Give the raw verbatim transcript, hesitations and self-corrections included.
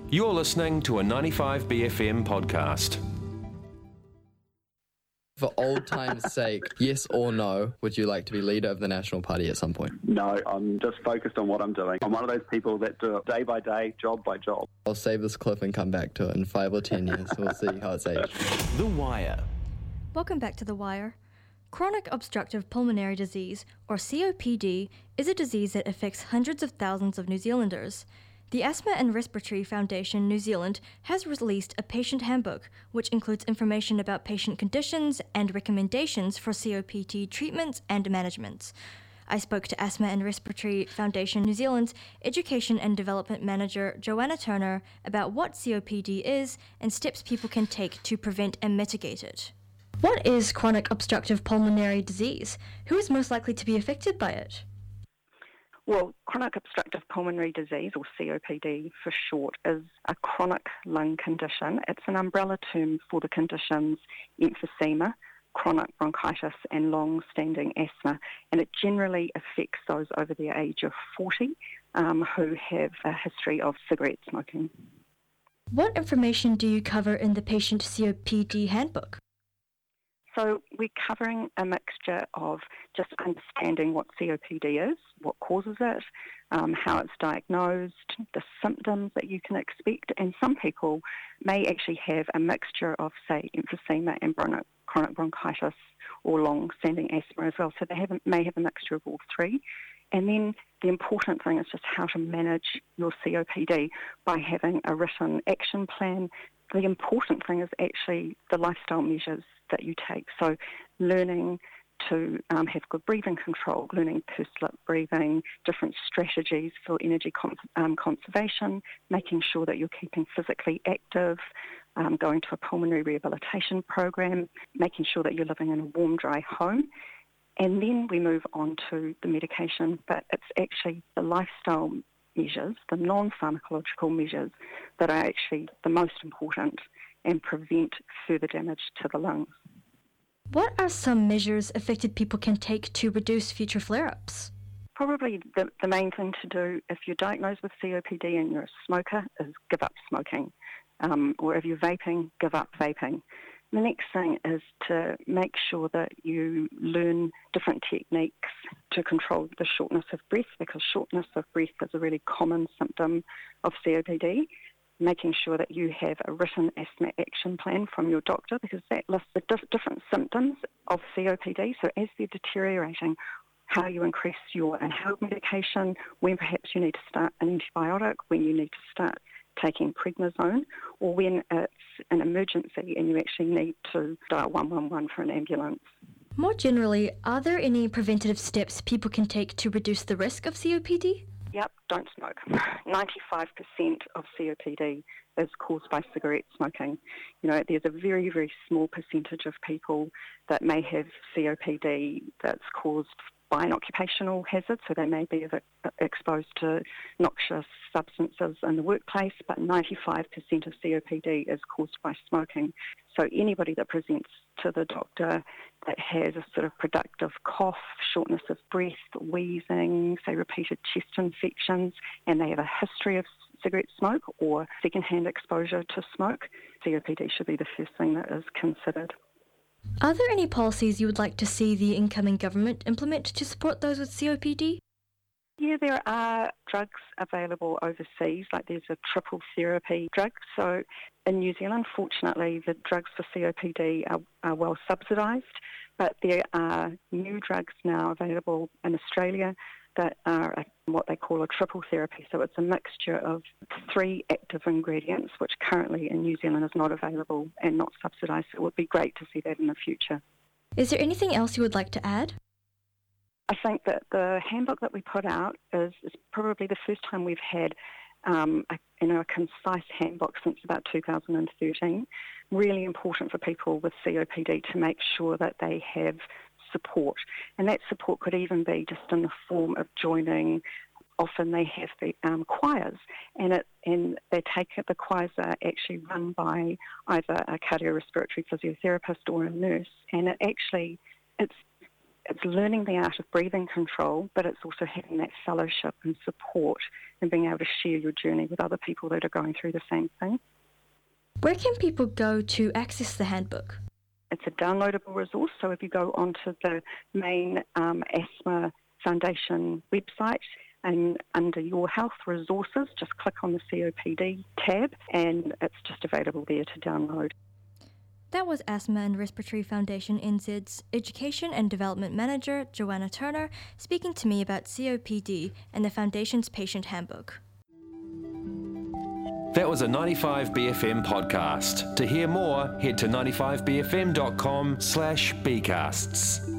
You're listening to a ninety-five B F M podcast. For old time's sake, yes or no, would you like to be leader of the National Party at some point? No, I'm just focused on what I'm doing. I'm one of those people that do it day by day, job by job. I'll save this clip and come back to it in five or ten years. We'll see how it's aged. The Wire. Welcome back to The Wire. Chronic obstructive pulmonary disease, or C O P D, is a disease that affects hundreds of thousands of New Zealanders. The Asthma and Respiratory Foundation New Zealand has released a patient handbook, which includes information about patient conditions and recommendations for C O P D treatments and management. I spoke to Asthma and Respiratory Foundation New Zealand's Education and Development Manager, Joanna Turner, about what C O P D is and steps people can take to prevent and mitigate it. What is chronic obstructive pulmonary disease? Who is most likely to be affected by it? Well, chronic obstructive pulmonary disease, or C O P D for short, is a chronic lung condition. It's an umbrella term for the conditions emphysema, chronic bronchitis and long-standing asthma, and it generally affects those over the age of forty um, who have a history of cigarette smoking. What information do you cover in the patient C O P D handbook? So we're covering a mixture of just understanding what C O P D is, what causes it, um, how it's diagnosed, the symptoms that you can expect, and some people may actually have a mixture of, say, emphysema and bron- chronic bronchitis or long-standing asthma as well. So they have, may have a mixture of all three. And then the important thing is just how to manage your C O P D by having a written action plan. The important thing is actually the lifestyle measures that you take. So learning to um, have good breathing control, learning pursed lip breathing, different strategies for energy con- um, conservation, making sure that you're keeping physically active, um, going to a pulmonary rehabilitation program, making sure that you're living in a warm, dry home. And then we move on to the medication, but it's actually the lifestyle measures, the non-pharmacological measures, that are actually the most important and prevent further damage to the lungs. What are some measures affected people can take to reduce future flare-ups? Probably the, the main thing to do if you're diagnosed with C O P D and you're a smoker is give up smoking. Um, or if you're vaping, give up vaping. The next thing is to make sure that you learn different techniques to control the shortness of breath, because shortness of breath is a really common symptom of C O P D. Making sure that you have a written asthma action plan from your doctor, because that lists the dif- different symptoms of C O P D. So as they're deteriorating, how you increase your inhaled medication, when perhaps you need to start an antibiotic, when you need to start taking prednisone, or when it's an emergency and you actually need to dial one one one for an ambulance. More generally, are there any preventative steps people can take to reduce the risk of C O P D? Yep, don't smoke. ninety-five percent of C O P D is caused by cigarette smoking. You know, there's a very, very small percentage of people that may have C O P D that's caused by an occupational hazard, so they may be exposed to noxious substances in the workplace, but ninety-five percent of C O P D is caused by smoking. So anybody that presents to the doctor that has a sort of productive cough, shortness of breath, wheezing, say repeated chest infections, and they have a history of cigarette smoke or secondhand exposure to smoke, C O P D should be the first thing that is considered. Are there any policies you would like to see the incoming government implement to support those with C O P D? Yeah, there are drugs available overseas, like there's a triple therapy drug. So in New Zealand, fortunately, the drugs for C O P D are, are well subsidised, but there are new drugs now available in Australia that are a, what they call a triple therapy. So it's a mixture of three active ingredients, which currently in New Zealand is not available and not subsidised. So it would be great to see that in the future. Is there anything else you would like to add? I think that the handbook that we put out is, is probably the first time we've had um, a, you know, a concise handbook since about two thousand thirteen. Really important for people with C O P D to make sure that they have support. And that support could even be just in the form of joining. Often they have the um, choirs, and it and they take it. The choirs are actually run by either a cardiorespiratory physiotherapist or a nurse, and it actually it's it's learning the art of breathing control, but it's also having that fellowship and support and being able to share your journey with other people that are going through the same thing. Where can people go to access the handbook? It's a downloadable resource, so if you go onto the main um, Asthma Foundation website and under Your Health Resources, just click on the C O P D tab and it's just available there to download. That was Asthma and Respiratory Foundation N Z's Education and Development Manager, Joanna Turner, speaking to me about C O P D and the Foundation's Patient Handbook. That was a ninety-five B F M podcast. To hear more, head to ninety-five b f m dot com slash bcasts.